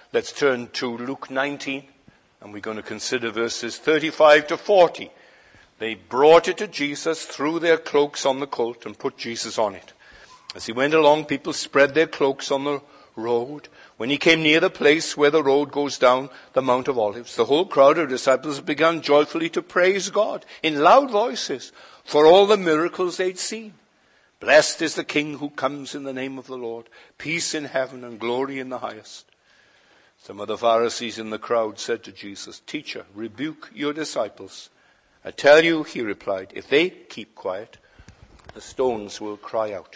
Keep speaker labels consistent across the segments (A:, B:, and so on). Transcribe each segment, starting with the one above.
A: Let's turn to Luke 19, and we're going to consider verses 35 to 40. They brought it to Jesus, threw their cloaks on the colt, and put Jesus on it. As he went along, people spread their cloaks on the road. When he came near the place where the road goes down the Mount of Olives, the whole crowd of disciples began joyfully to praise God in loud voices for all the miracles they'd seen. Blessed is the King who comes in the name of the Lord. Peace in heaven and glory in the highest. Some of the Pharisees in the crowd said to Jesus, Teacher, rebuke your disciples. I tell you, he replied, if they keep quiet, the stones will cry out.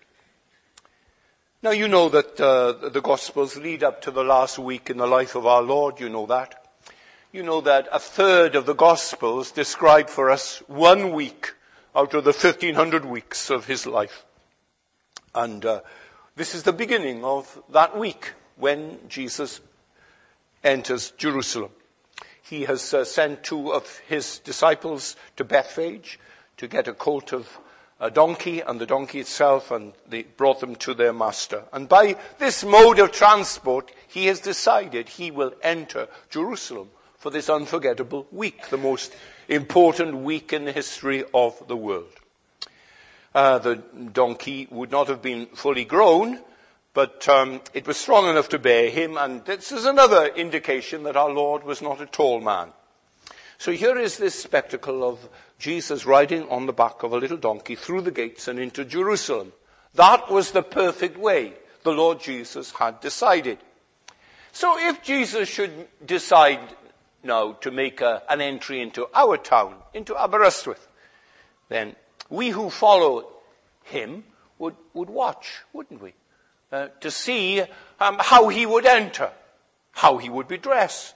A: Now you know that the Gospels lead up to the last week in the life of our Lord. You know that. You know that a third of the Gospels describe for us 1 week out of the 1500 weeks of his life. And this is the beginning of that week when Jesus enters Jerusalem. He has sent 2 of his disciples to Bethphage to get a colt of a donkey and the donkey itself, and they brought them to their master. And by this mode of transport, he has decided he will enter Jerusalem for this unforgettable week, the most important week in the history of the world. The donkey would not have been fully grown, but it was strong enough to bear him, and this is another indication that our Lord was not a tall man. So here is this spectacle of Jesus riding on the back of a little donkey through the gates and into Jerusalem. That was the perfect way the Lord Jesus had decided. So if Jesus should decide now to make an entry into our town, into Aberystwyth, then we who follow him would watch, wouldn't we? To see how he would enter, how he would be dressed.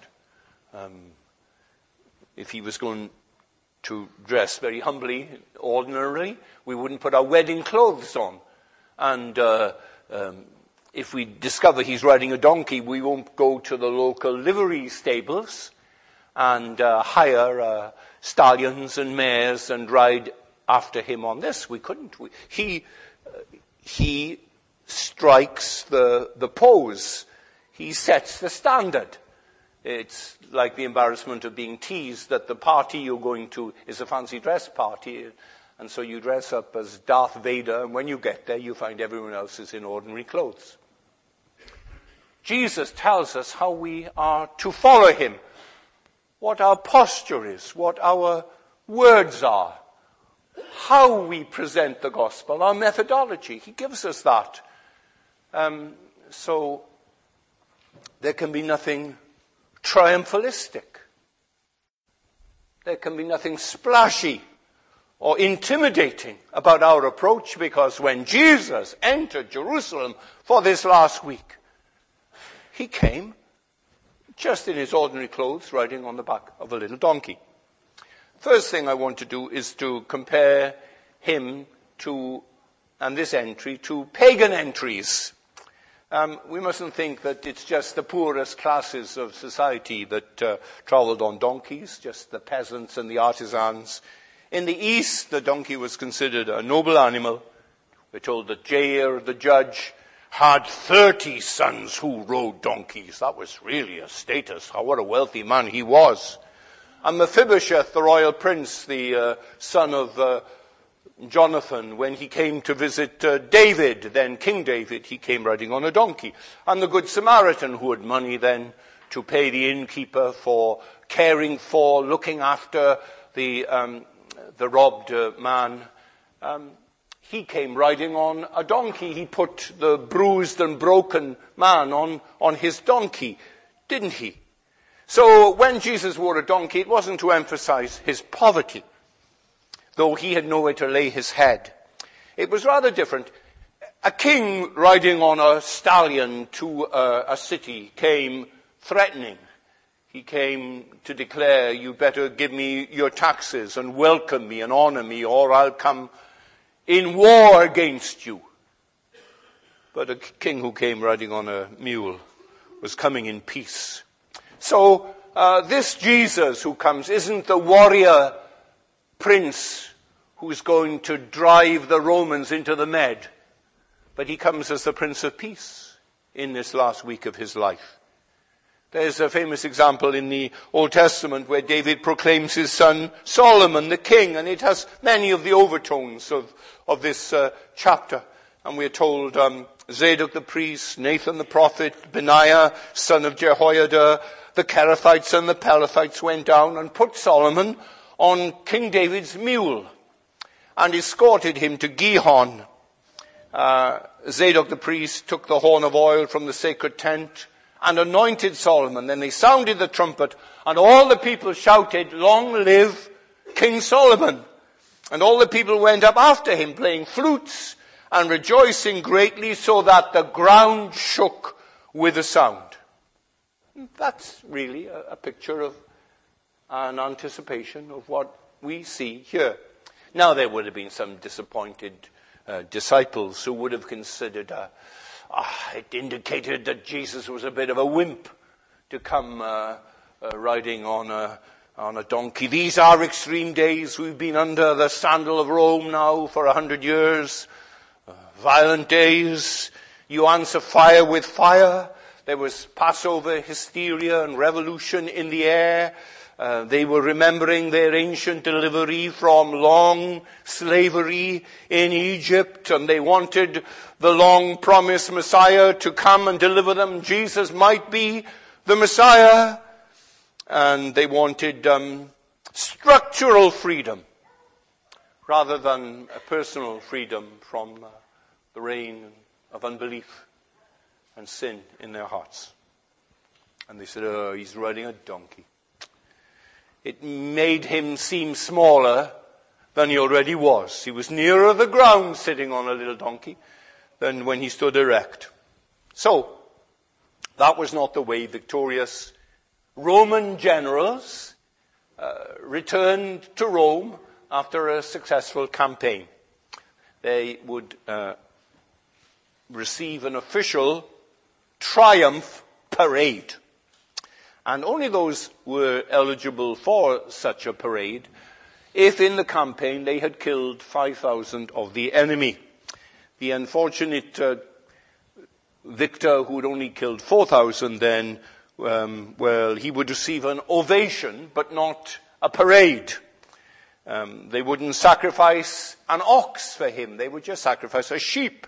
A: If he was going to dress very humbly, ordinarily, we wouldn't put our wedding clothes on. And if we discover he's riding a donkey, we won't go to the local livery stables and hire stallions and mares and ride after him on this. We couldn't. He strikes the pose. He sets the standard. It's like the embarrassment of being teased that the party you're going to is a fancy dress party, and so you dress up as Darth Vader, and when you get there you find everyone else is in ordinary clothes. Jesus tells us how we are to follow him, what our posture is, what our words are, how we present the gospel, our methodology. He gives us that. So there can be nothing triumphalistic. There can be nothing splashy or intimidating about our approach, because when Jesus entered Jerusalem for this last week, he came just in his ordinary clothes, riding on the back of a little donkey. First thing I want to do is to compare him to, and this entry, to pagan entries. We mustn't think that it's just the poorest classes of society that traveled on donkeys, just the peasants and the artisans. In the East, the donkey was considered a noble animal. We're told that Jair, the judge, had 30 sons who rode donkeys. That was really a status. What a wealthy man he was. And Mephibosheth, the royal prince, the son of Jonathan, when he came to visit David, then King David, he came riding on a donkey. And the Good Samaritan, who had money then to pay the innkeeper for caring for, looking after the robbed man, he came riding on a donkey. He put the bruised and broken man on his donkey, didn't he? So when Jesus wore a donkey, it wasn't to emphasize his poverty, though he had nowhere to lay his head. It was rather different. A king riding on a stallion to a city came threatening. He came to declare, you better give me your taxes and welcome me and honor me, or I'll come in war against you. But a king who came riding on a mule was coming in peace. So this Jesus who comes isn't the warrior prince who's going to drive the Romans into the Med, but he comes as the Prince of Peace in this last week of his life. There's a famous example in the Old Testament where David proclaims his son Solomon the king, and it has many of the overtones of this chapter. And we're told Zadok the priest, Nathan the prophet, Benaiah, son of Jehoiada, the Kerethites and the Pelethites went down and put Solomon on King David's mule and escorted him to Gihon. Zadok the priest took the horn of oil from the sacred tent and anointed Solomon. Then they sounded the trumpet, and all the people shouted, "Long live King Solomon!" And all the people went up after him, playing flutes and rejoicing greatly, so that the ground shook with a sound. That's really a picture of an anticipation of what we see here. Now, there would have been some disappointed disciples who would have considered it indicated that Jesus was a bit of a wimp to come riding on a donkey. These are extreme days. We've been under the sandal of Rome now for 100 years. Violent days. You answer fire with fire. There was Passover hysteria and revolution in the air. They were remembering their ancient delivery from long slavery in Egypt, and they wanted the long-promised Messiah to come and deliver them. Jesus might be the Messiah. And they wanted structural freedom rather than a personal freedom from the reign of unbelief and sin in their hearts. And they said, "Oh, he's riding a donkey." It made him seem smaller than he already was. He was nearer the ground sitting on a little donkey than when he stood erect. So, that was not the way victorious Roman generals returned to Rome after a successful campaign. They would receive an official triumph parade. And only those were eligible for such a parade if in the campaign they had killed 5,000 of the enemy. The unfortunate victor who had only killed 4,000 then, he would receive an ovation, but not a parade. They wouldn't sacrifice an ox for him. They would just sacrifice a sheep.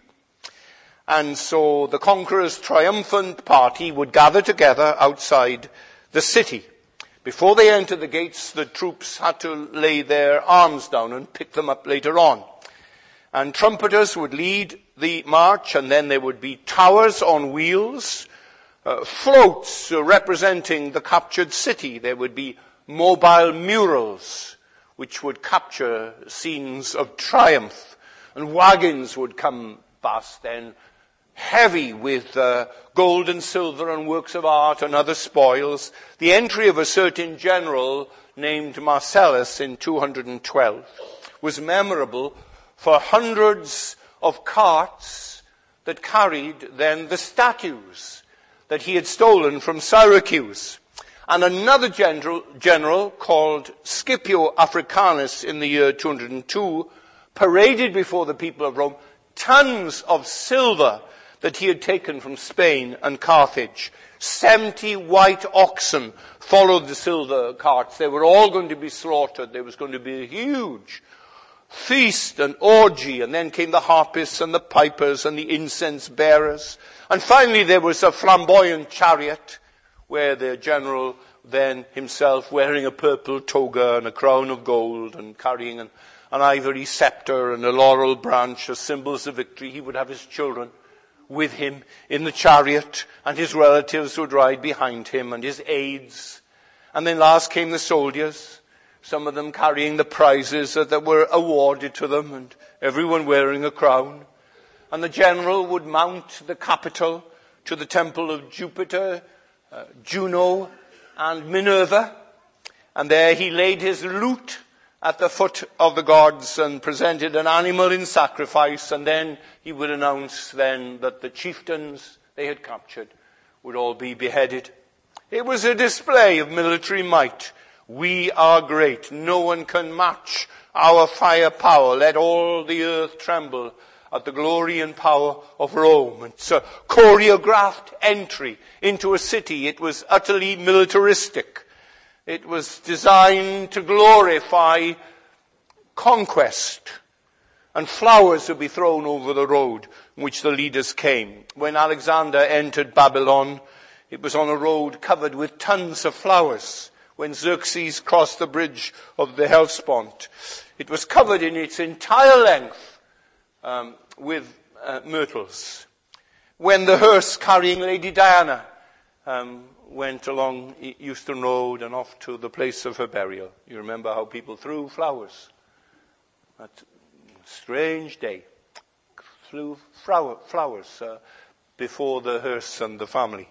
A: And so the conqueror's triumphant party would gather together outside the city. Before they entered the gates, the troops had to lay their arms down and pick them up later on. And trumpeters would lead the march, and then there would be towers on wheels, floats representing the captured city. There would be mobile murals which would capture scenes of triumph. And wagons would come past then, heavy with gold and silver and works of art and other spoils. The entry of a certain general named Marcellus in 212 was memorable for hundreds of carts that carried then the statues that he had stolen from Syracuse. And another general called Scipio Africanus in the year 202 paraded before the people of Rome tons of silver that he had taken from Spain and Carthage. 70 white oxen followed the silver carts. They were all going to be slaughtered. There was going to be a huge feast and orgy. And then came the harpists and the pipers and the incense bearers. And finally there was a flamboyant chariot where the general then himself, wearing a purple toga and a crown of gold and carrying an ivory scepter and a laurel branch as symbols of victory, he would have his children with him in the chariot, and his relatives would ride behind him, and his aides. And then last came the soldiers, some of them carrying the prizes that were awarded to them, and everyone wearing a crown. And the general would mount the capital to the temple of Jupiter, Juno, and Minerva. And there he laid his lute at the foot of the gods and presented an animal in sacrifice, and then he would announce then that the chieftains they had captured would all be beheaded. It was a display of military might. We are great. No one can match our firepower. Let all the earth tremble at the glory and power of Rome. It's a choreographed entry into a city. It was utterly militaristic. It was designed to glorify conquest. And flowers would be thrown over the road in which the leaders came. When Alexander entered Babylon, it was on a road covered with tons of flowers. When Xerxes crossed the bridge of the Hellespont, it was covered in its entire length with myrtles. When the hearse carrying Lady Diana went along Euston Road and off to the place of her burial, you remember how people threw flowers. That strange day, flew flowers before the hearse and the family.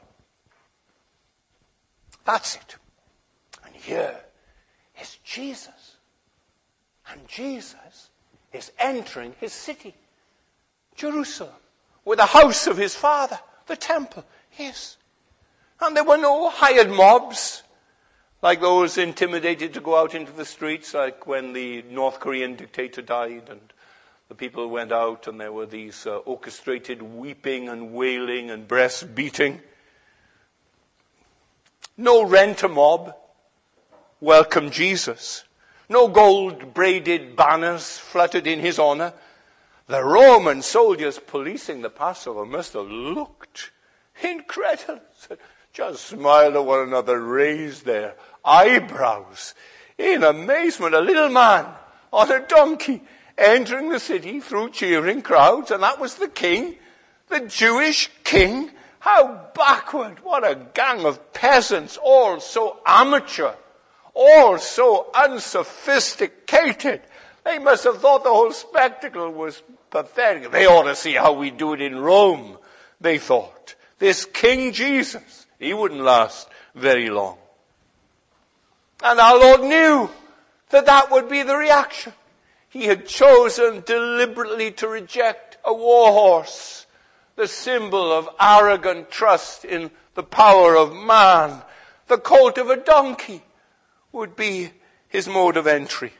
A: That's it. And here is Jesus. And Jesus is entering his city, Jerusalem, where the house of his father, the temple, is. And there were no hired mobs, like those intimidated to go out into the streets, like when the North Korean dictator died and the people went out and there were these orchestrated weeping and wailing and breast beating. No rent-a-mob welcomed Jesus. No gold-braided banners fluttered in his honor. The Roman soldiers policing the Passover must have looked incredulous. Just smiled at one another, raised their eyebrows in amazement. A little man on a donkey entering the city through cheering crowds, and that was the king, the Jewish king. How backward. What a gang of peasants, all so amateur, all so unsophisticated. They must have thought the whole spectacle was pathetic. They ought to see how we do it in Rome, they thought. This King Jesus, he wouldn't last very long. And our Lord knew that that would be the reaction. He had chosen deliberately to reject a war horse, the symbol of arrogant trust in the power of man. The colt of a donkey would be his mode of entry.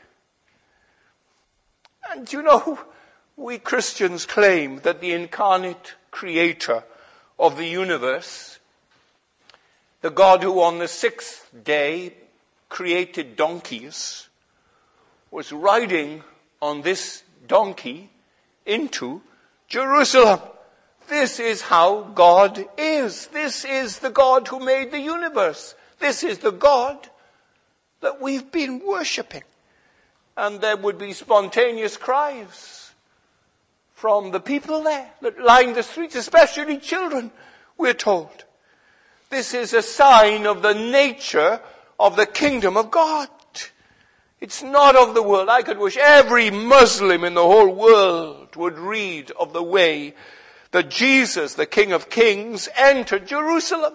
A: And you know, we Christians claim that the incarnate creator of the universe, the God who on the sixth day created donkeys, was riding on this donkey into Jerusalem. This is how God is. This is the God who made the universe. This is the God that we've been worshipping. And there would be spontaneous cries from the people there that lined the streets, especially children, we're told. This is a sign of the nature of the kingdom of God. It's not of the world. I could wish every Muslim in the whole world would read of the way that Jesus, the King of Kings, entered Jerusalem.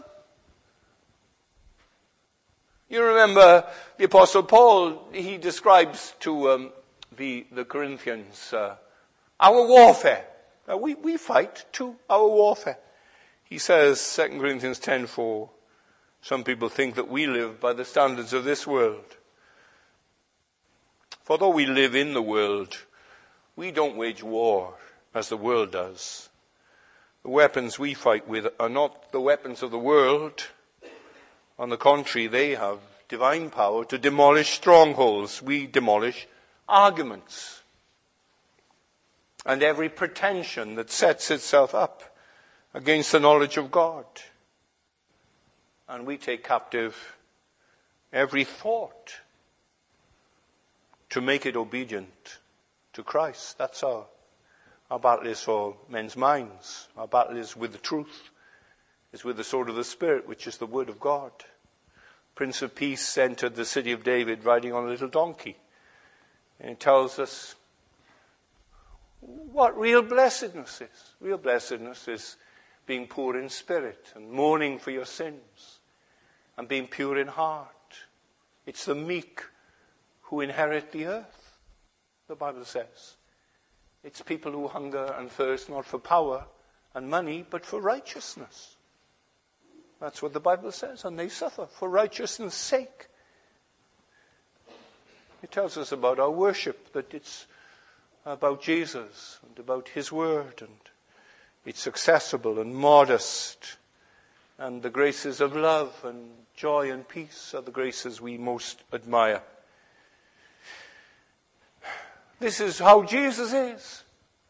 A: You remember the Apostle Paul, he describes to the Corinthians our warfare. We fight too, our warfare. He says, 2 Corinthians 10:4, some people think that we live by the standards of this world. For though we live in the world, we don't wage war as the world does. The weapons we fight with are not the weapons of the world. On the contrary, they have divine power to demolish strongholds. We demolish arguments and every pretension that sets itself up against the knowledge of God. And we take captive every thought to make it obedient to Christ. That's our battle is for men's minds. Our battle is with the truth. It's with the sword of the Spirit, which is the word of God. Prince of Peace entered the city of David riding on a little donkey. And it tells us what real blessedness is. Real blessedness is being poor in spirit and mourning for your sins and being pure in heart. It's the meek who inherit the earth, the Bible says. It's people who hunger and thirst not for power and money, but for righteousness. That's what the Bible says, and they suffer for righteousness' sake. It tells us about our worship, that it's about Jesus and about his word, and it's accessible and modest, and the graces of love and joy and peace are the graces we most admire. This is how Jesus is.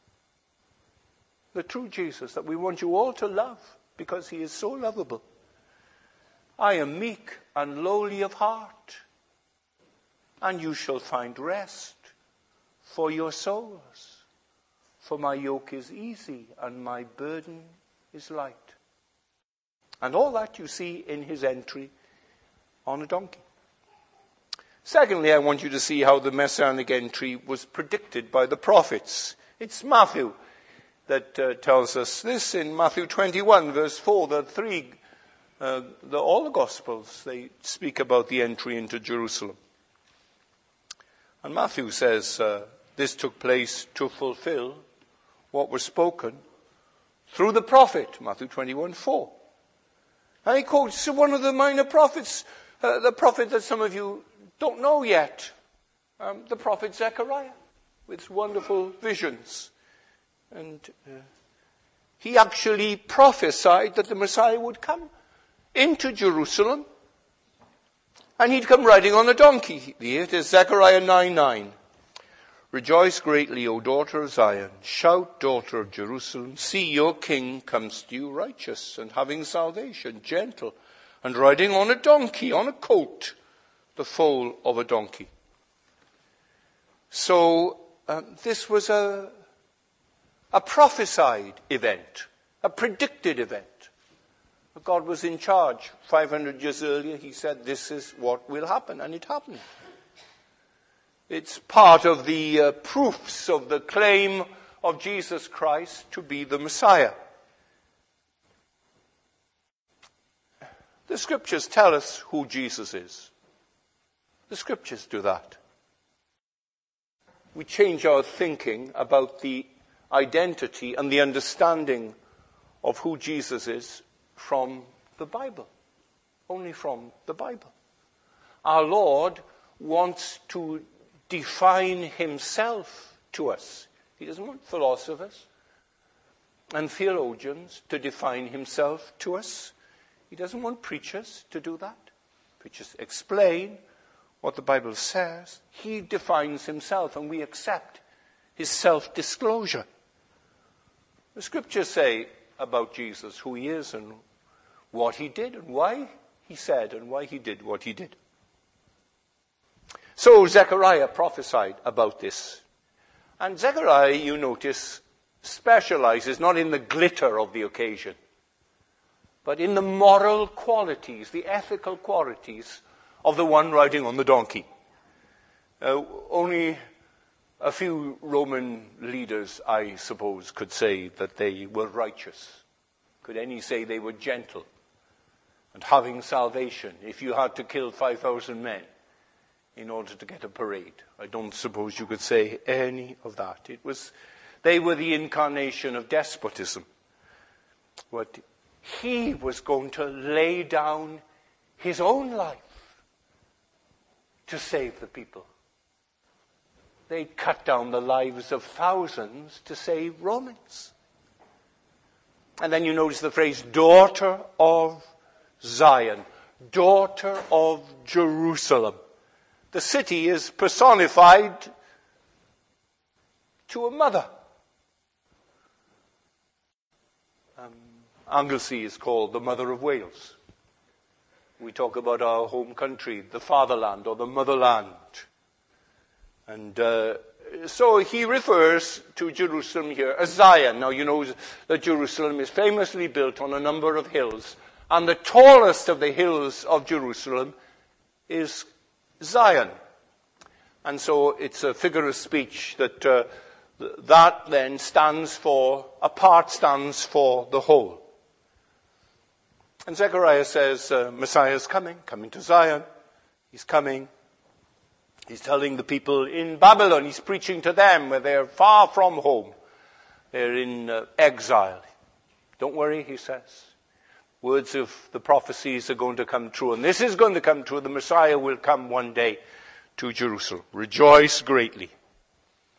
A: The true Jesus that we want you all to love, because he is so lovable. I am meek and lowly of heart, and you shall find rest for your souls. For my yoke is easy and my burden is light. And all that you see in his entry on a donkey. Secondly, I want you to see how the messianic entry was predicted by the prophets. It's Matthew that tells us this in Matthew 21, verse 4. All the Gospels, they speak about the entry into Jerusalem. And Matthew says this took place to fulfill what was spoken through the prophet, Matthew 21, 4. And he quotes one of the minor prophets, the prophet that some of you don't know yet, the prophet Zechariah, with wonderful visions. And he actually prophesied that the Messiah would come into Jerusalem, and he'd come riding on a donkey. It is Zechariah 9:9. Rejoice greatly, O daughter of Zion. Shout, daughter of Jerusalem. See, your king comes to you righteous and having salvation, gentle, and riding on a donkey, on a colt, the foal of a donkey. So this was a prophesied event, a predicted event. God was in charge. 500 years earlier, he said, this is what will happen, and it happened. It's part of the proofs of the claim of Jesus Christ to be the Messiah. The scriptures tell us who Jesus is. The scriptures do that. We change our thinking about the identity and the understanding of who Jesus is from the Bible. Only from the Bible. Our Lord wants to define himself to us. He doesn't want philosophers and theologians to define himself to us. He doesn't want preachers to do that. Preachers explain what the Bible says. He defines himself, and we accept his self-disclosure. The scriptures say about Jesus who he is and what he did and why he said and why he did what he did. So Zechariah prophesied about this. And Zechariah, you notice, specializes not in the glitter of the occasion, but in the moral qualities, the ethical qualities of the one riding on the donkey. Only a few Roman leaders, I suppose, could say that they were righteous. Could any say they were gentle and having salvation if you had to kill 5,000 men in order to get a parade? I don't suppose you could say any of that. They were the incarnation of despotism. But he was going to lay down his own life to save the people. They cut down the lives of thousands to save Romans. And then you notice the phrase, daughter of Zion, daughter of Jerusalem. The city is personified to a mother. Anglesey is called the mother of Wales. We talk about our home country, the fatherland or the motherland. And so he refers to Jerusalem here as Zion. Now you know that Jerusalem is famously built on a number of hills. And the tallest of the hills of Jerusalem is Zion. And so it's a figure of speech that that then stands for, a part stands for the whole. And Zechariah says, Messiah is coming to Zion. He's coming. He's telling the people in Babylon, he's preaching to them where they're far from home. They're in exile. Don't worry, he says. Words of the prophecies are going to come true. And this is going to come true. The Messiah will come one day to Jerusalem. Rejoice greatly.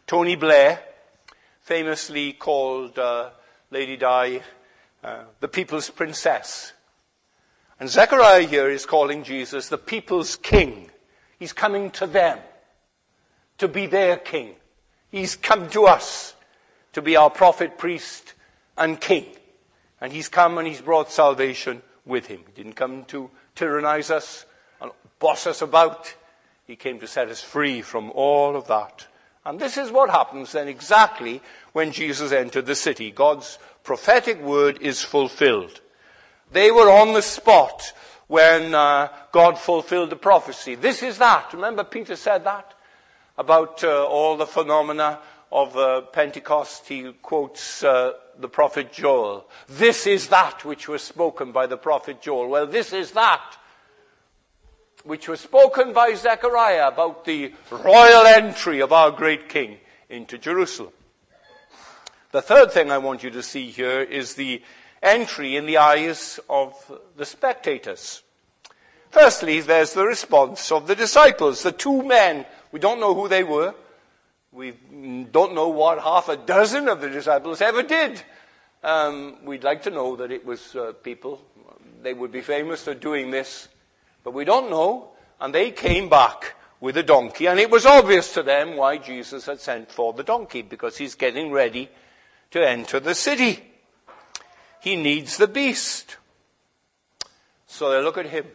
A: Tony Blair famously called Lady Di the people's princess. And Zechariah here is calling Jesus the people's king. He's coming to them to be their king. He's come to us to be our prophet, priest, and king. And he's come and he's brought salvation with him. He didn't come to tyrannize us and boss us about. He came to set us free from all of that. And this is what happens then exactly when Jesus entered the city. God's prophetic word is fulfilled. They were on the spot when God fulfilled the prophecy. This is that. Remember Peter said that about all the phenomena of Pentecost. He quotes the prophet Joel. This is that which was spoken by the prophet Joel. Well, this is that which was spoken by Zechariah about the royal entry of our great king into Jerusalem. The third thing I want you to see here is the entry in the eyes of the spectators. Firstly, there's the response of the disciples, the two men. We don't know who they were. We don't know what half a dozen of the disciples ever did. We'd like to know that it was people. They would be famous for doing this. But we don't know. And they came back with a donkey. And it was obvious to them why Jesus had sent for the donkey, because he's getting ready to enter the city. He needs the beast. So they look at him.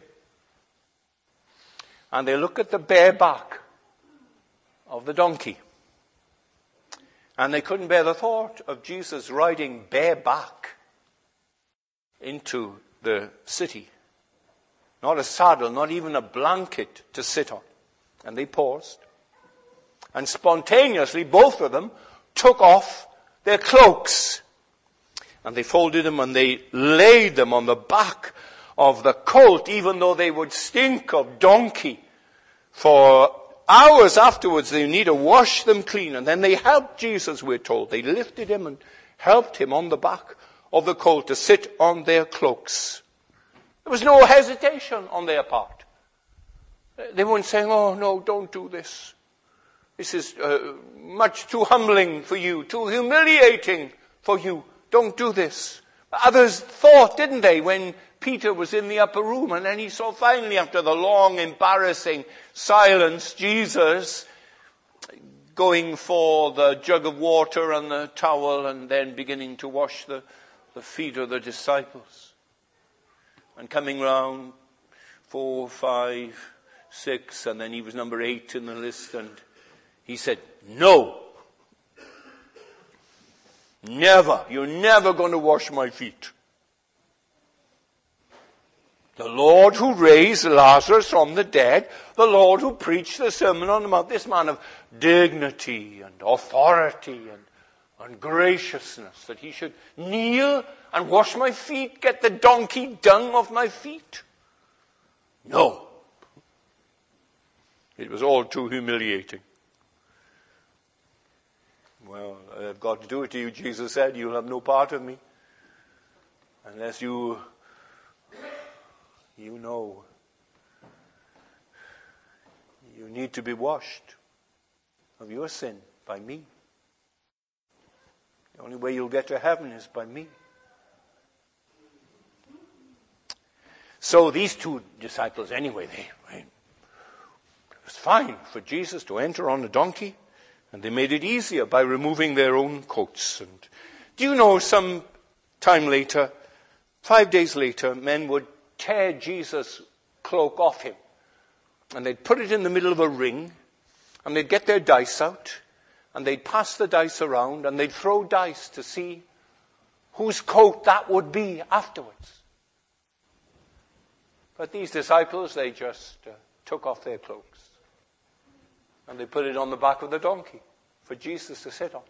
A: And they look at the bare back of the donkey. And they couldn't bear the thought of Jesus riding bareback into the city. Not a saddle, not even a blanket to sit on. And they paused. And spontaneously, both of them took off their cloaks. And they folded them and they laid them on the back of the colt, even though they would stink of donkey. For hours afterwards, they need to wash them clean. And then they helped Jesus, we're told. They lifted him and helped him on the back of the colt to sit on their cloaks. There was no hesitation on their part. They weren't saying, oh no, don't do this. This is much too humbling for you, too humiliating for you. Don't do this. Others thought, didn't they, when Peter was in the upper room and then he saw finally, after the long, embarrassing silence, Jesus going for the jug of water and the towel and then beginning to wash the feet of the disciples. And coming round 4, 5, 6, and then he was number 8 in the list, and he said, no. Never. You're never going to wash my feet. The Lord who raised Lazarus from the dead, the Lord who preached the Sermon on the Mount, this man of dignity and authority and graciousness, that he should kneel and wash my feet, get the donkey dung off my feet. No. It was all too humiliating. Well, I've got to do it to you, Jesus said. You'll have no part of me unless you know you need to be washed of your sin by me. The only way you'll get to heaven is by me. So these two disciples, anyway, it was fine for Jesus to enter on a donkey, and they made it easier by removing their own coats. And do you know, some time later, 5 days later, men would tear Jesus' cloak off him, and they'd put it in the middle of a ring, and they'd get their dice out, and they'd pass the dice around, and they'd throw dice to see whose coat that would be afterwards. But these disciples, they just took off their cloaks. And they put it on the back of the donkey for Jesus to sit on.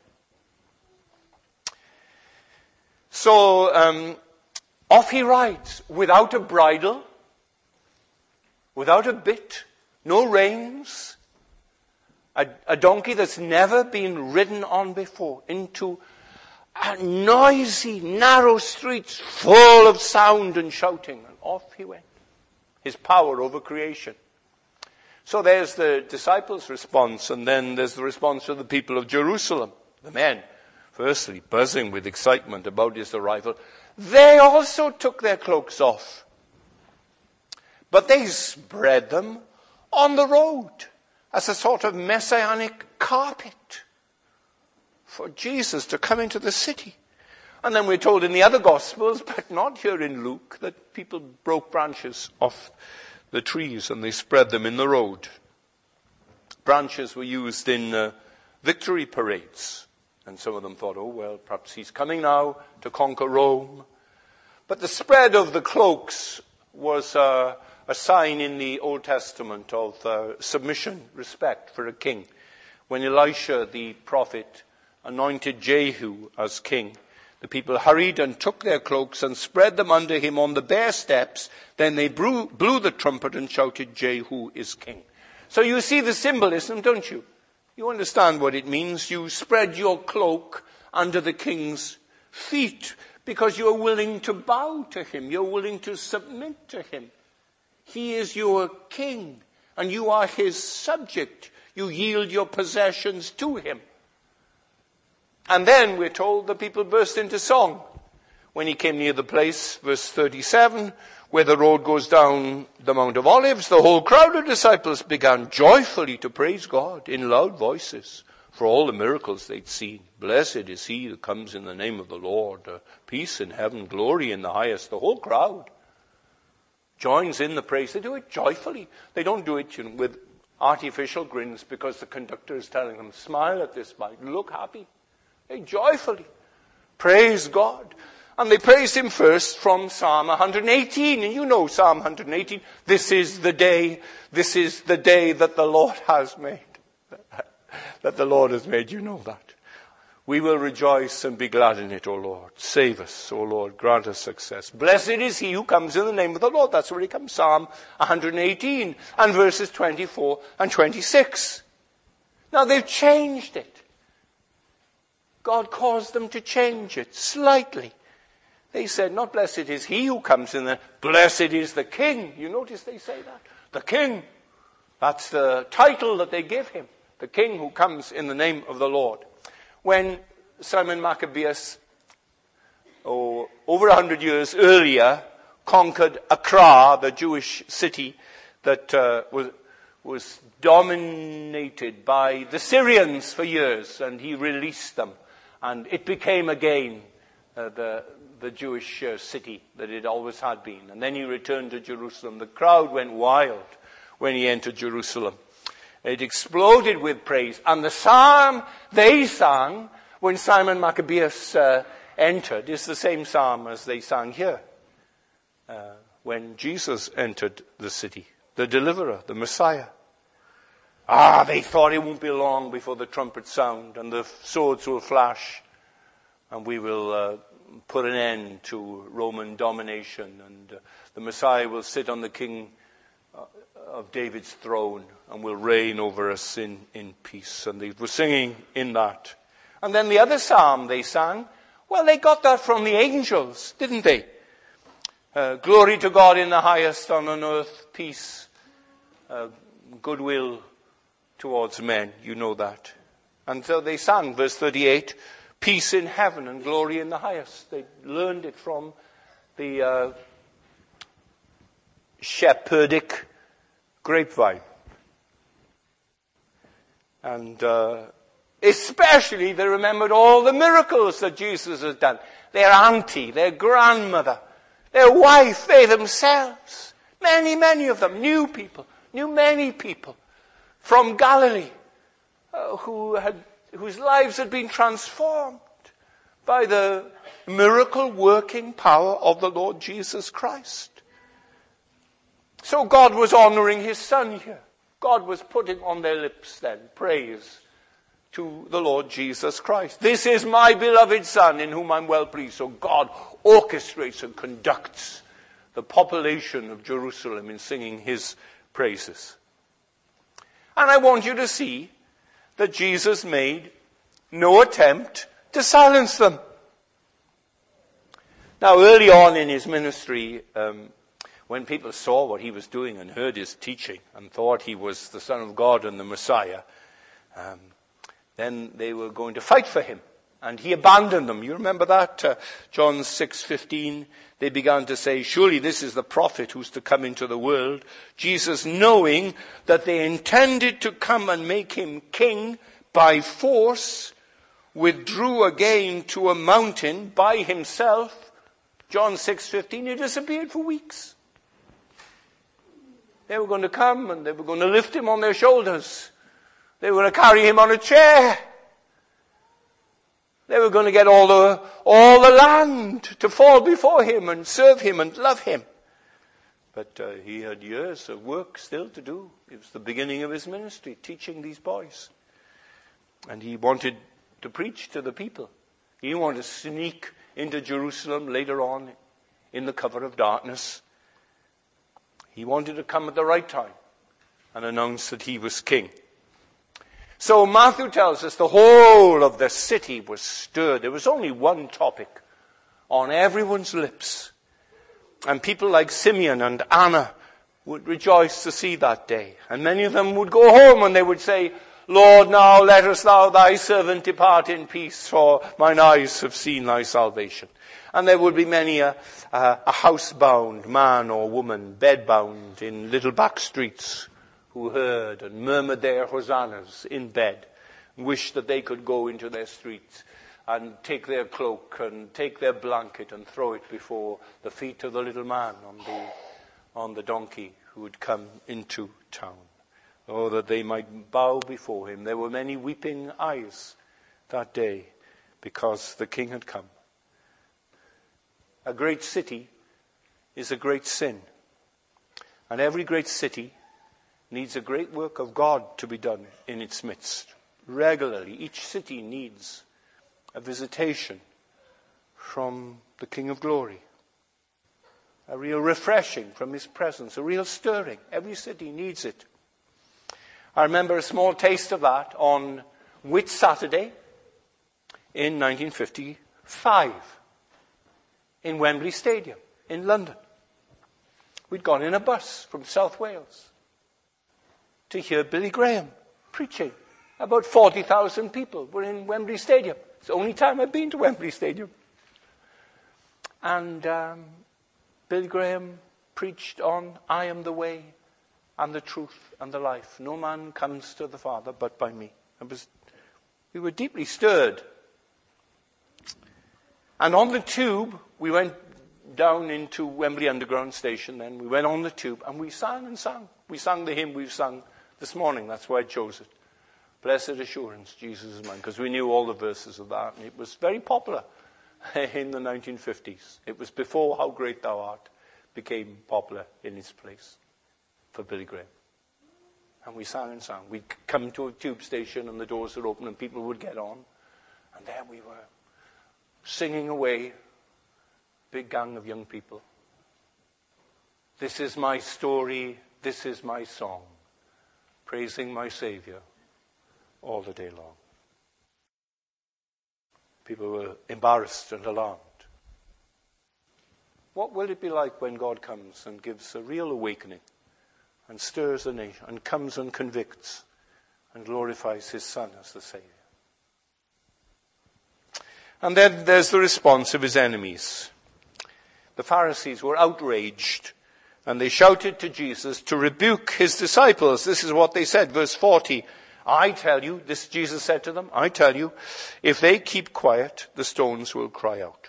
A: So off he rides without a bridle, without a bit, no reins. A donkey that's never been ridden on before, into a noisy, narrow streets full of sound and shouting. And off he went. His power over creation. So there's the disciples' response, and then there's the response of the people of Jerusalem. The men, firstly, buzzing with excitement about his arrival. They also took their cloaks off, but they spread them on the road as a sort of messianic carpet for Jesus to come into the city. And then we're told in the other Gospels, but not here in Luke, that people broke branches off the trees and they spread them in the road. Branches were used in victory parades. And some of them thought, oh, well, perhaps he's coming now to conquer Rome. But the spread of the cloaks was a sign in the Old Testament of submission, respect for a king. When Elisha, the prophet, anointed Jehu as king, the people hurried and took their cloaks and spread them under him on the bare steps. Then they blew the trumpet and shouted, Jehu is king. So you see the symbolism, don't you? You understand what it means. You spread your cloak under the king's feet because you're willing to bow to him. You're willing to submit to him. He is your king and you are his subject. You yield your possessions to him. And then we're told the people burst into song. When he came near the place, verse 37, where the road goes down the Mount of Olives, the whole crowd of disciples began joyfully to praise God in loud voices for all the miracles they'd seen. Blessed is he that comes in the name of the Lord. Peace in heaven, glory in the highest. The whole crowd joins in the praise. They do it joyfully. They don't do it with artificial grins because the conductor is telling them, smile at this bike, look happy. They joyfully praise God. And they praise him first from Psalm 118. And you know Psalm 118. This is the day that the Lord has made. That the Lord has made. You know that. We will rejoice and be glad in it, O Lord. Save us, O Lord. Grant us success. Blessed is he who comes in the name of the Lord. That's where he comes. Psalm 118 and verses 24 and 26. Now they've changed it. God caused them to change it slightly. They said, not blessed is he who comes in the, blessed is the king. You notice they say that? The king. That's the title that they give him. The king who comes in the name of the Lord. When Simon Maccabeus, over 100 years earlier, conquered Acre, the Jewish city that was dominated by the Syrians for years, and he released them. And it became again the Jewish city that it always had been. And then he returned to Jerusalem. The crowd went wild when he entered Jerusalem. It exploded with praise. And the psalm they sang when Simon Maccabeus entered is the same psalm as they sang here when Jesus entered the city. The deliverer, the Messiah. They thought it won't be long before the trumpets sound and the swords will flash and we will put an end to Roman domination and the Messiah will sit on the king of David's throne and will reign over us in peace. And they were singing in that. And then the other psalm they sang, well, they got that from the angels, didn't they? Glory to God in the highest, on earth, peace, goodwill towards men. You know that. And so they sang, verse 38, peace in heaven and glory in the highest. They learned it from the shepherdic grapevine. And especially they remembered all the miracles that Jesus had done. Their auntie, their grandmother, their wife, they themselves. Many, many of them knew many people from Galilee whose lives had been transformed by the miracle-working power of the Lord Jesus Christ. So God was honoring his Son here. God was putting on their lips then praise to the Lord Jesus Christ. This is my beloved Son in whom I'm well pleased. So God orchestrates and conducts the population of Jerusalem in singing his praises. And I want you to see that Jesus made no attempt to silence them. Now, early on in his ministry, when people saw what he was doing and heard his teaching and thought he was the Son of God and the Messiah, then they were going to fight for him. And he abandoned them. You remember that? John 6:15. They began to say, surely this is the prophet who's to come into the world. Jesus, knowing that they intended to come and make him king by force, withdrew again to a mountain by himself. John 6:15. He disappeared for weeks. They were going to come and they were going to lift him on their shoulders. They were going to carry him on a chair. They were going to get all the land to fall before him and serve him and love him. But he had years of work still to do. It was the beginning of his ministry, teaching these boys. And he wanted to preach to the people. He didn't want to sneak into Jerusalem later on in the cover of darkness. He wanted to come at the right time and announce that he was king. So Matthew tells us the whole of the city was stirred. There was only one topic on everyone's lips. And people like Simeon and Anna would rejoice to see that day. And many of them would go home and they would say, Lord, now lettest thou thy servant depart in peace, for mine eyes have seen thy salvation. And there would be many a housebound man or woman, bedbound in little back streets, who heard and murmured their hosannas in bed, wished that they could go into their streets and take their cloak and take their blanket and throw it before the feet of the little man on the donkey who would come into town. Oh, that they might bow before him. There were many weeping eyes that day because the king had come. A great city is a great sin. And every great city needs a great work of God to be done in its midst. Regularly, each city needs a visitation from the King of Glory. A real refreshing from his presence, a real stirring. Every city needs it. I remember a small taste of that on Whit Saturday in 1955 in Wembley Stadium in London. We'd gone in a bus from South Wales to hear Billy Graham preaching. About 40,000 people were in Wembley Stadium. It's the only time I've been to Wembley Stadium. And Billy Graham preached on, I am the way and the truth and the life. No man comes to the Father but by me. We were deeply stirred. And on the tube, we went down into Wembley Underground Station then. We went on the tube and we sang and sang. We sang the hymn we've sung this morning. That's why I chose it. Blessed assurance, Jesus is mine. Because we knew all the verses of that. And it was very popular in the 1950s. It was before How Great Thou Art became popular in its place for Billy Graham. And we sang and sang. We'd come to a tube station and the doors were open and people would get on. And there we were, singing away, big gang of young people. This is my story, this is my song, praising my Savior all the day long. People were embarrassed and alarmed. What will it be like when God comes and gives a real awakening and stirs a nation and comes and convicts and glorifies his Son as the Savior? And then there's the response of his enemies. The Pharisees were outraged and they shouted to Jesus to rebuke his disciples. This is what they said, verse 40. I tell you, this Jesus said to them, I tell you, if they keep quiet, the stones will cry out.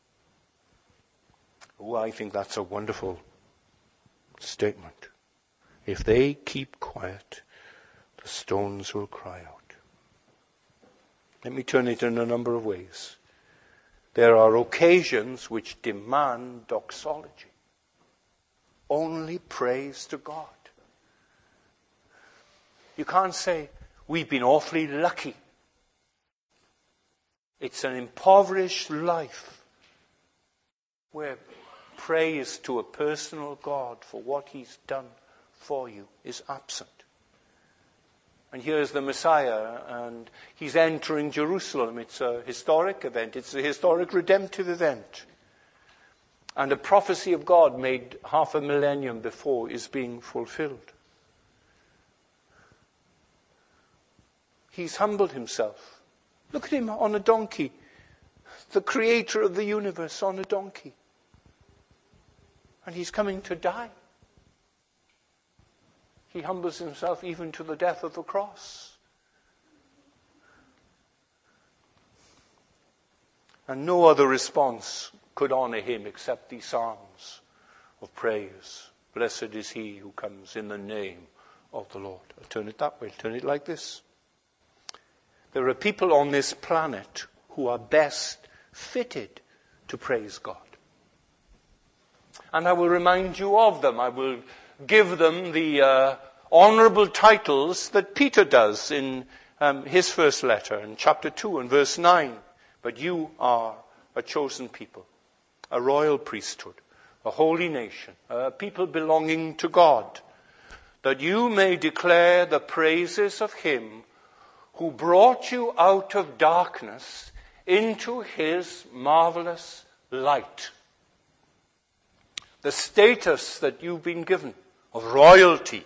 A: Oh, I think that's a wonderful statement. If they keep quiet, the stones will cry out. Let me turn it in a number of ways. There are occasions which demand doxology. Only praise to God. You can't say, we've been awfully lucky. It's an impoverished life where praise to a personal God for what he's done for you is absent. And here's the Messiah, and he's entering Jerusalem. It's a historic event. It's a historic redemptive event. And a prophecy of God made half a millennium before is being fulfilled. He's humbled himself. Look at him on a donkey. The creator of the universe on a donkey. And he's coming to die. He humbles himself even to the death of the cross. And no other response could honor him except these psalms of praise. Blessed is he who comes in the name of the Lord. I'll turn it that way. I'll turn it like this. There are people on this planet who are best fitted to praise God. And I will remind you of them. I will give them the honorable titles that Peter does in his first letter in chapter 2 and verse 9. But you are a chosen people, a royal priesthood, a holy nation, a people belonging to God, that you may declare the praises of him who brought you out of darkness into his marvelous light. The status that you've been given of royalty,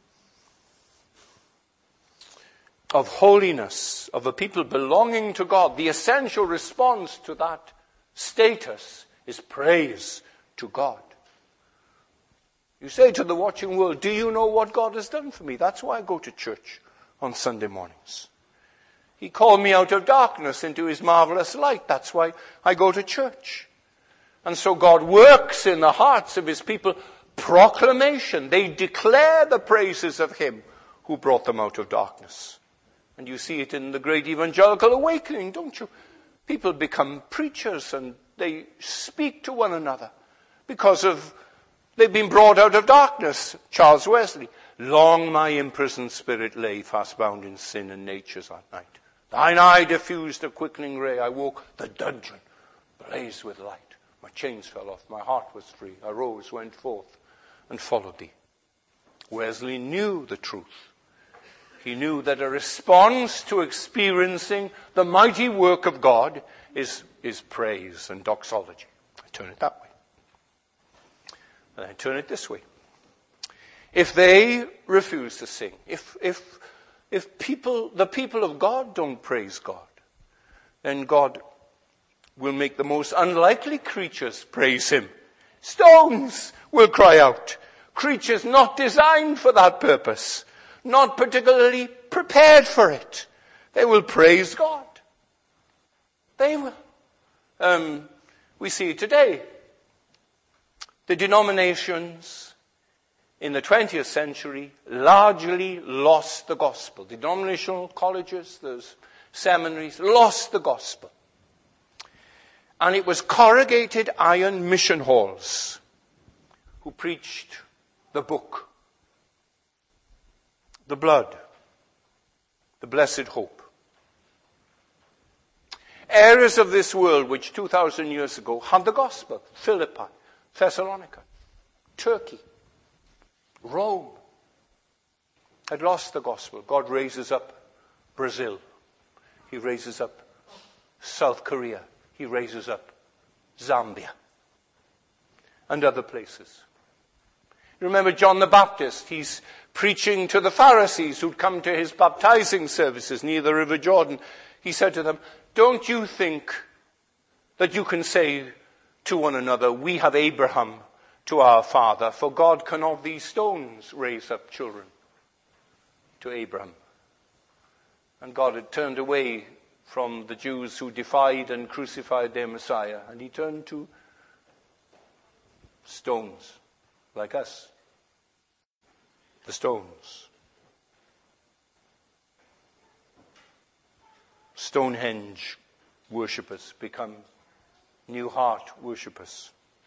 A: of holiness, of a people belonging to God, the essential response to that status is praise to God. You say to the watching world, do you know what God has done for me? That's why I go to church on Sunday mornings. He called me out of darkness into his marvelous light. That's why I go to church. And so God works in the hearts of his people proclamation. They declare the praises of him who brought them out of darkness. And you see it in the great evangelical awakening, don't you? People become preachers and they speak to one another because they've been brought out of darkness. Charles Wesley, long my imprisoned spirit lay fast bound in sin and nature's at night. Thine eye diffused a quickening ray. I woke, the dungeon blazed with light. My chains fell off, my heart was free. I rose, went forth, and followed thee. Wesley knew the truth. He knew that a response to experiencing the mighty work of God is praise and doxology. I turn it that way. And I turn it this way. If they refuse to sing, if the people of God don't praise God, then God will make the most unlikely creatures praise him. Stones will cry out. Creatures not designed for that purpose, not particularly prepared for it. They will praise God. They will. We see today the denominations in the 20th century largely lost the gospel. The denominational colleges, those seminaries, lost the gospel. And it was corrugated iron mission halls who preached the book, the blood, the blessed hope. Areas of this world which 2,000 years ago had the gospel, Philippi, Thessalonica, Turkey, Rome, had lost the gospel. God raises up Brazil. He raises up South Korea. He raises up Zambia and other places. You remember John the Baptist? He's preaching to the Pharisees who'd come to his baptizing services near the River Jordan. He said to them, don't you think that you can say to one another, we have Abraham to our father, for God can of these stones raise up children to Abraham. And God had turned away from the Jews who defied and crucified their Messiah, and he turned to stones like us. The stones. Stonehenge worshippers become New Heart worshippers.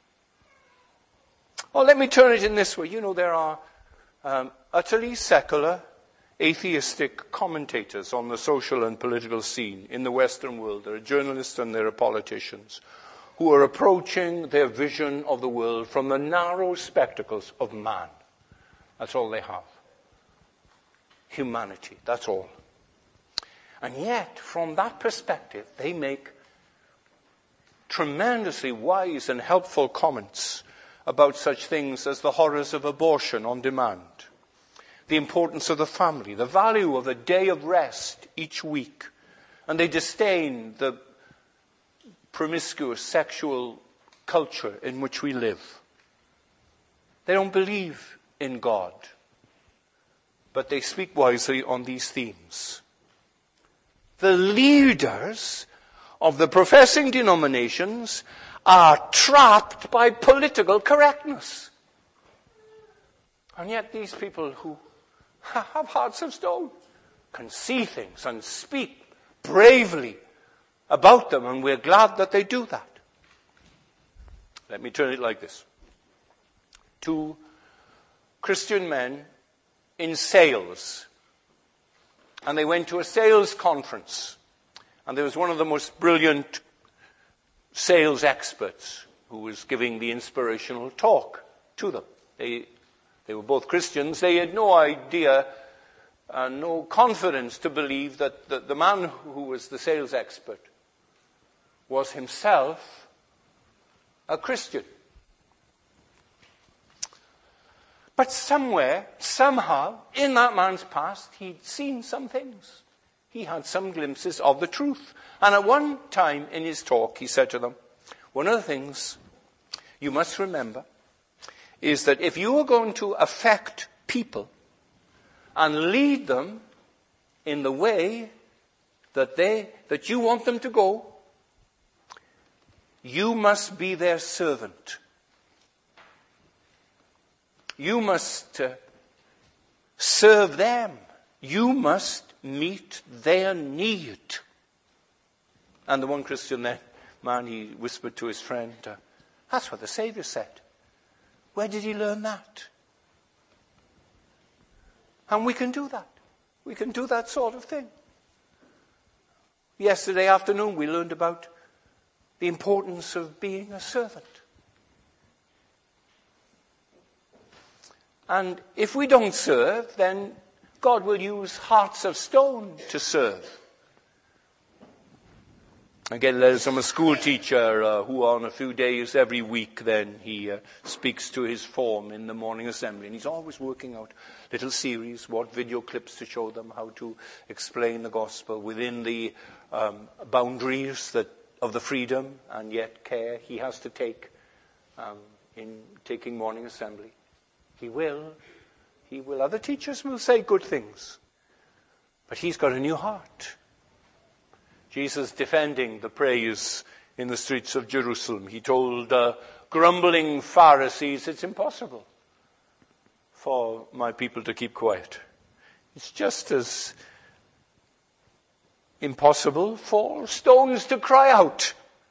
A: Well, let me turn it in this way. You know, there are utterly secular, atheistic commentators on the social and political scene in the Western world. There are journalists and there are politicians who are approaching their vision of the world from the narrow spectacles of man. That's all they have. Humanity, that's all. And yet, from that perspective, they make tremendously wise and helpful comments about such things as the horrors of abortion on demand, the importance of the family, the value of a day of rest each week, and they disdain the promiscuous sexual culture in which we live. They don't believe in God, but they speak wisely on these themes. The leaders of the professing denominations are trapped by political correctness. And yet these people who have hearts of stone can see things and speak bravely about them, and we're glad that they do that. Let me turn it like this. 2 Christian men in sales, and they went to a sales conference, and there was one of the most brilliant sales experts who was giving the inspirational talk to them. They were both Christians. They had no idea and no confidence to believe that the man who was the sales expert was himself a Christian. But somewhere, somehow, in that man's past, he'd seen some things. He had some glimpses of the truth. And at one time in his talk, he said to them, one of the things you must remember is that if you are going to affect people and lead them in the way that you want them to go, you must be their servant. You must serve them. You must meet their need. And the one Christian man, he whispered to his friend, that's what the Savior said. Where did he learn that? And we can do that. We can do that sort of thing. Yesterday afternoon we learned about the importance of being a servant. And if we don't serve, then God will use hearts of stone to serve. I get letters from a school teacher who on a few days every week then he speaks to his form in the morning assembly. And he's always working out little series, what video clips to show them, how to explain the gospel within the boundaries of the freedom and yet care he has to take in taking morning assembly. He will. Other teachers will say good things. But he's got a new heart. Jesus defending the praise in the streets of Jerusalem. He told grumbling Pharisees, it's impossible for my people to keep quiet. It's just as impossible for stones to cry out.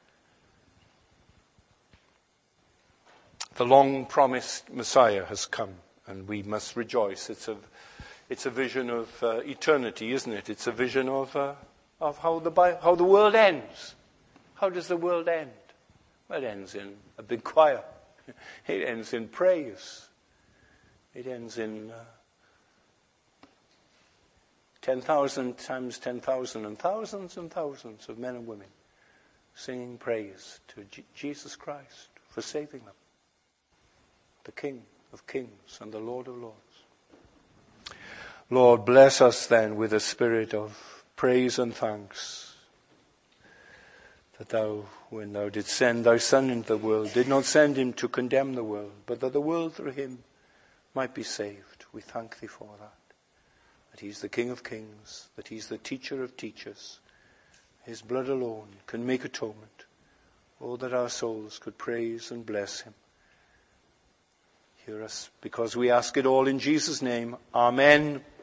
A: The long-promised Messiah has come, and we must rejoice. It's a vision of eternity, isn't it? It's a vision of how the world ends. How does the world end? Well, it ends in a big choir. It ends in praise. It ends in 10,000 times 10,000 and thousands of men and women singing praise to Jesus Christ for saving them. The King of Kings and the Lord of Lords. Lord, bless us then with a spirit of praise and thanks that thou, when thou didst send thy Son into the world, did not send him to condemn the world, but that the world through him might be saved. We thank thee for that he's the King of Kings, that he's the teacher of teachers. His blood alone can make atonement. Oh, that our souls could praise and bless him. Hear us, because we ask it all in Jesus' name. Amen.